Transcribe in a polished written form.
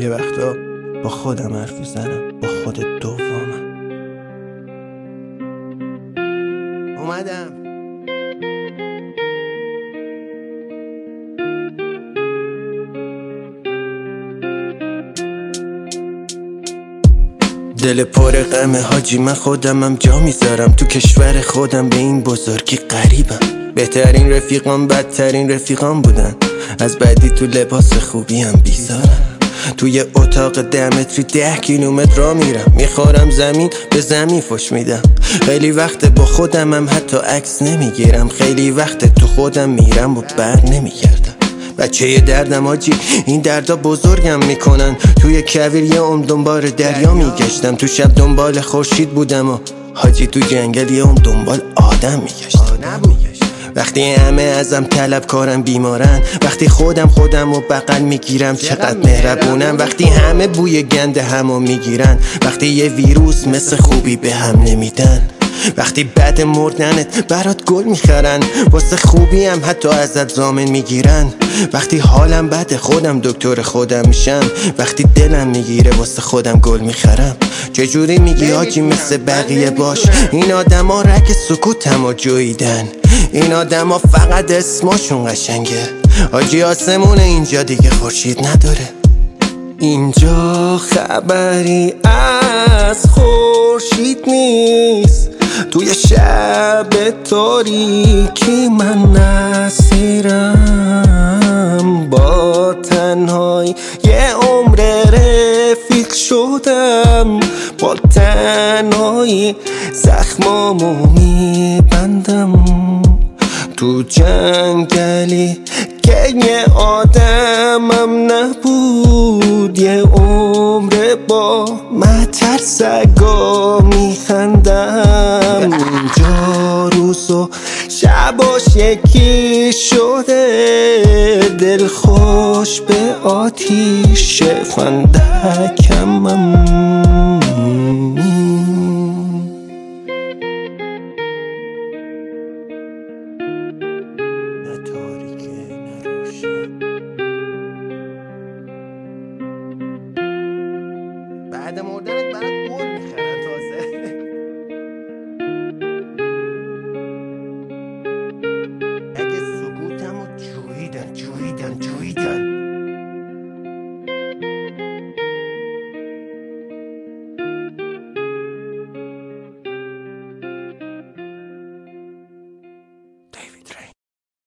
یه وقتا با خودم حرف میزنم، با خود دوامم. اومدم. دل پر غم حاجی، من خودمم جا میذارم تو کشور خودم، به این بزرگی غریبم. بهترین رفیقام بدترین رفیقام بودن، از بعدی تو لباس خوبی هم بیزارم. توی اتاق 10 متری 10 کیلومتر را میرم، میخورم زمین به زمین فش میدم. خیلی وقت با خودمم حتی عکس نمیگیرم، خیلی وقت تو خودم میرم و بر نمیگردم. بچه یه دردم آجی، این دردا بزرگم میکنن. توی کویر یه دنبال دریا میگشتم، تو شب دنبال خورشید بودم و حاجی تو جنگل یه دنبال آدم میگشتم. وقتی همه ازم طلبکارن بیمارن، وقتی خودم و بغل میگیرم چقدر مهربونم، وقتی همه بوی گند همو میگیرن، وقتی یه ویروس مثل خوبی به هم نمیدن، وقتی بعد مردنت برات گل میخرن، واسه خوبی هم حتی ازت ضامن میگیرن، وقتی حالم بده خودم دکتر خودم میشم، وقتی دلم میگیره واسه خودم گل میخرم. چجوری میگی حاجی مثل بقیه باش؟ این آدما رگ سکوتمو جویدن، این آدما فقط اسمشون قشنگه. حاجی آسمون اینجا دیگه خورشید نداره، اینجا خبری از خورشید نیست. توی شب تاریکی من اسیرم، با تنهایی یه عمر رفیق شدم، با تنهایی زخمامو میبندم. تو جنگلی که یه آدمم نبود، یه عمر با مترسگا میخندم. اینجا روز و شباش یکی شده، دل خوش به آتیش فندکم.